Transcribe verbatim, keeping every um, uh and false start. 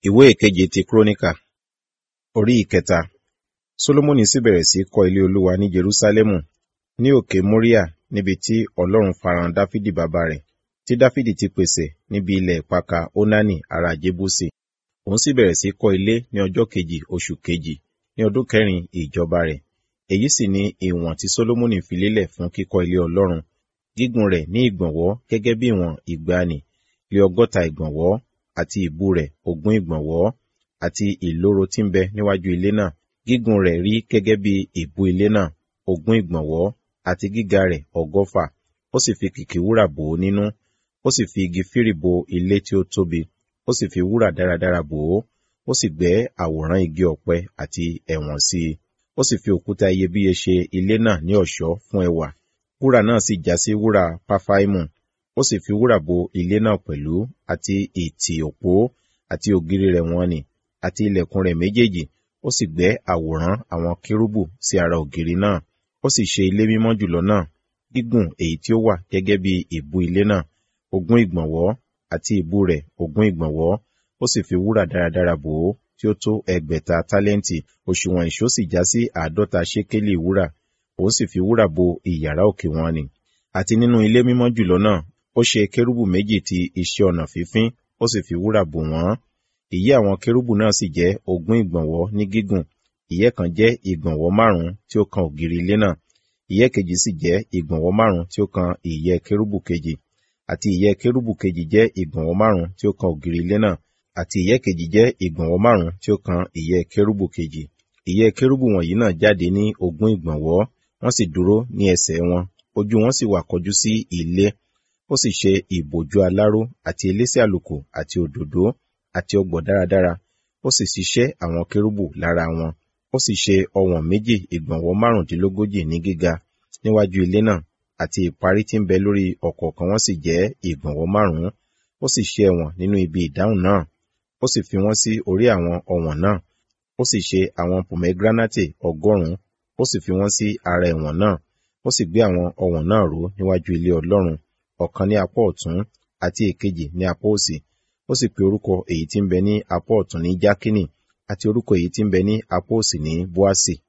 Ìwé ìkeje ti Kíróníkà, orí ìkẹta. Sólómọ́nì sì bẹ̀rẹ̀ sí kọ́ ilé Olúwa ní Jerúsálẹ́mù, ní òkè Móríà, níbi tí Ọlọ́run farahàn Dáfídì bàbá rẹ̀, tí Dáfídì ti pèsè níbi ilẹ̀ ìpakà Ónánì ará Jébúsì. Òun sì bẹ̀rẹ̀ sí kọ́ ilé ní ọjọ́ kejì oṣù kejì, ní ọdún kẹrin ìjọba rẹ̀. Èyí sì ni ìwọ̀n tí Sólómọ́nì fi lélẹ̀ fún kíkọ́ ilé Ọlọ́run. Gígùn rẹ̀ ní ìgbọ̀nwọ́ gẹ́gẹ́ bí ìwọ̀n ìgbàanì, lé ọgọ́ta ìgbọ̀nwọ́, àti ìbú rẹ̀ ogún ìgbọ̀nwọ́, àti ìloro tí ń bẹ níwájú ilé náà. Gígùn rẹ̀ rí gẹ́gẹ́ bí ìbú ilé náà, ogún ìgbọ̀nwọ́, àti gíga rẹ̀ ọgọ́fà. Ó sì fi kìkì wúrà bò ó nínú. Ó sì fi igi fírì bo ilé tí ó tóbi. Ó sì fi wúrà dáradára bò ó. Ó sì gbẹ́ àwòrán igi ọ̀pẹ àti ẹ̀wọ̀n sí i. Ó sì fi òkúta iyebíye ṣe ilé náà ní ọ̀ṣọ́ fún ẹwà. Wúrà náà sì já sí wúrà Páfáímù. Ó sì fi wúrà bo ilé náà pẹ̀lú, àti ìtì òpó, àti ògiri rẹ̀ wọ̀n-ọn-nì, àti ilẹ̀kùn rẹ̀ méjèèjì. Ó sì gbẹ́ àwòrán àwọn kérúbù sí ara ògiri náà. Ó sì ṣe ilé mímọ́ jùlọ náà. Gígùn èyí tí ó wà gẹ́gẹ́ bí ìbú ilé náà, ogún ìgbọ̀nwọ́, àti ìbú rẹ̀ ogún ìgbọ̀nwọ́. Ó sì fi wúrà dáradára bò ó, tí ó tó ẹgbẹ̀ta tálẹ́ǹtì. Òṣùwọ̀n ìṣó sì já sí àádọ́ta ṣékélì wúrà. Òun sì fi wúrà bo ìyàrá òkè wọ̀n-ọn-nì. Àti nínú ilé mímọ́ jùlọ náà, ó ṣe kérúbù méjì ti iṣẹ́ ọnà fífín, ó sì fi wúrà bò wọ́n. Ìyẹ́ àwọn kérúbù náà sì jẹ́ ogún ìgbọ̀nwọ́ ní gígùn. Ìyẹ́ kan jẹ́ ìgbọ̀nwọ́ márùn-ún tí ó kan ògiri ilé náà. Ìyẹ́ kejì sì jẹ́ ìgbọ̀nwọ́ márùn-ún tí ó kan ìyẹ́ kérúbù kejì. Àti ìyẹ́ kérúbù kejì jẹ́ ìgbọ̀nwọ́ márùn-ún tí ó kan ògiri ilé náà. Àti ìyẹ́ kejì jẹ́ ìgbọ̀nwọ́ márùn-ún tí ó kan ìyẹ́ kérúbù kejì. Ìyẹ́ kérúbù wọ̀nyí náà jáde ní ogún ìgbọ̀nwọ́. Wọ́n sì dúró ní ẹsẹ̀ wọn. Ojú wọn sì wà kọjú sí ilé. Ó sì ṣe ìbòjú aláró, àti elése àlùkò, àti òdòdó, àti ọ̀gbọ̀ dáradára. Ó sì ṣiṣẹ́ àwọn kérúbù lára wọn. Ó sì ṣe ọwọ̀n méjì ìgbọ̀nwọ́ márùndínlógójì ní gíga níwájú ilé náà, àti ìparí tí ń bẹ lórí ọ̀kọ̀ọ̀kan wọn sì jẹ́ ìgbọ̀nwọ́ márùn-ún. Ó sì ṣe ẹ̀wọ̀n nínú ibi ìdáhùn náà. Ó sì fi wọ́n sí orí àwọn ọ̀wọ̀n náà. Ó sì ṣe àwọn pòmẹ́gíránátì ọgọ́rùn-ún. Ó sì fi wọ́n sí ara ẹ̀wọ̀n náà. Ó sì gbé àwọn ọ̀wọ̀n náà ró níwájú ilé Ọlọ́run, ọ̀kan ní apá ọ̀tún, àti èkejì ní apá òsì. Ó sì pe orúkọ èyí tí ń bẹ ní apá ọ̀tún ní Jákínì, àti orúkọ èyí tí ń bẹ ní apá òsì ní Bóásì.